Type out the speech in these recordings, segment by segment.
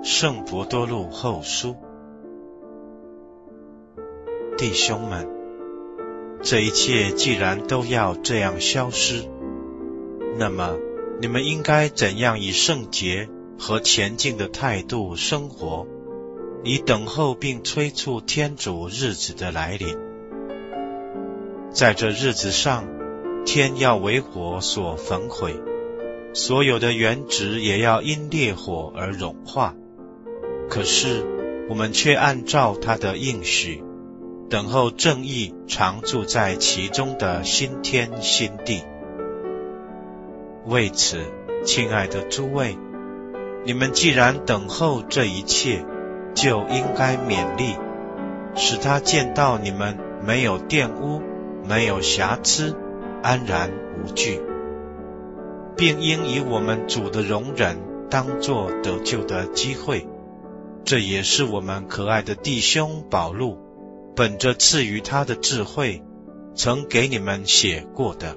圣伯多禄后书。弟兄们，这一切既然都要这样消失，那么你们应该怎样以圣洁和前进的态度生活，以等候并催促天主日子的来临。在这日子上，天要为火所焚毁，所有的原质也要因烈火而融化。可是我们却按照他的应许，等候正义常住在其中的新天新地。为此，亲爱的诸位，你们既然等候这一切，就应该勉励，使他见到你们没有玷污，没有瑕疵，安然无惧，并应以我们主的容忍当作得救的机会。这也是我们可爱的弟兄保禄本着赐予他的智慧曾给你们写过的。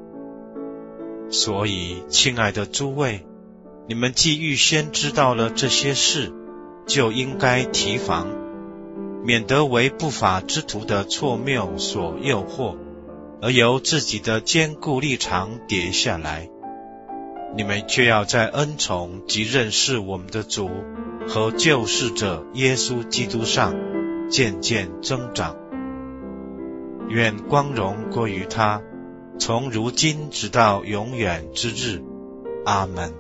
所以，亲爱的诸位，你们既预先知道了这些事，就应该提防，免得为不法之徒的错谬所诱惑，而由自己的坚固立场跌下来。你们却要在恩宠及认识我们的主和救世者耶稣基督上渐渐增长。愿光荣归于他，从如今直到永远之日。阿们。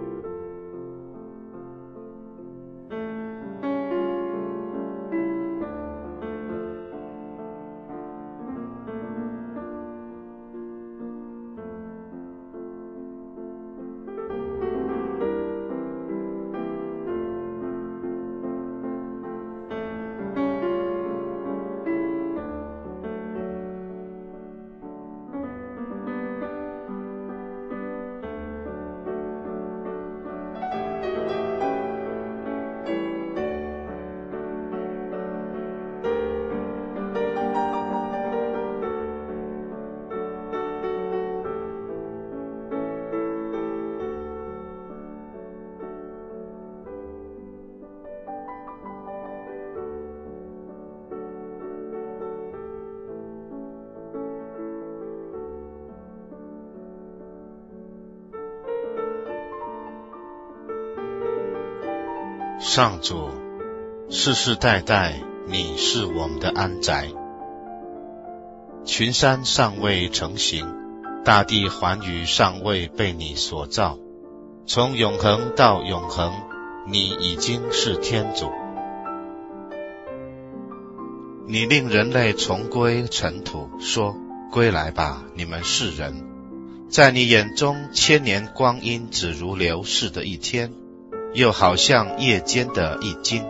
上主，世世代代你是我们的安宅。群山尚未成形，大地寰宇尚未被你所造，从永恒到永恒，你已经是天主。你令人类重归尘土，说：归来吧，你们世人。在你眼中，千年光阴只如流逝的一天，又好像夜间的一经。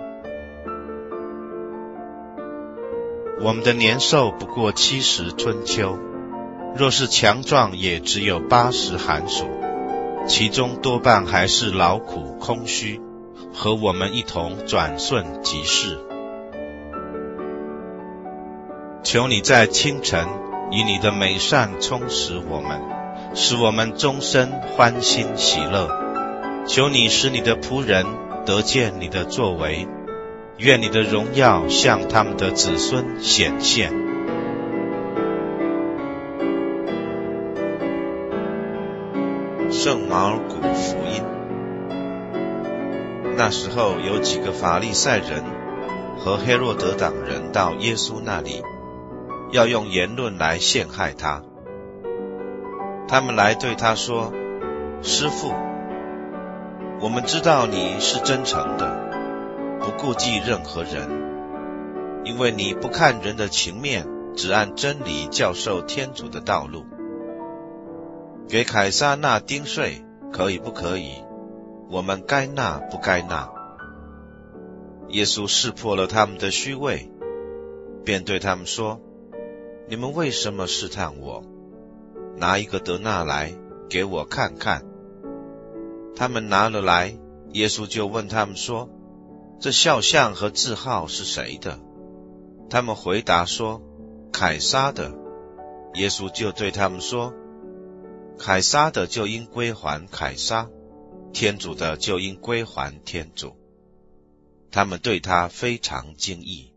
我们的年寿不过70春秋，若是强壮也只有80寒暑，其中多半还是劳苦空虚，和我们一同转瞬即逝。求你在清晨以你的美善充实我们，使我们终身欢欣喜乐。求你使你的仆人得见你的作为，愿你的荣耀向他们的子孙显现。圣马尔谷福音。那时候有几个法利赛人和黑落德党人到耶稣那里，要用言论来陷害他。他们来对他说：师父，我们知道你是真诚的，不顾忌任何人，因为你不看人的情面，只按真理教授天主的道路。给凯撒纳丁税可以不可以？我们该纳不该纳？耶稣识破了他们的虚伪，便对他们说：你们为什么试探我？拿1个德纳来给我看看。他们拿了来，耶稣就问他们说：这肖像和字号是谁的？他们回答说：凯撒的。耶稣就对他们说：凯撒的就应归还凯撒，天主的就应归还天主。 他们对他非常惊异。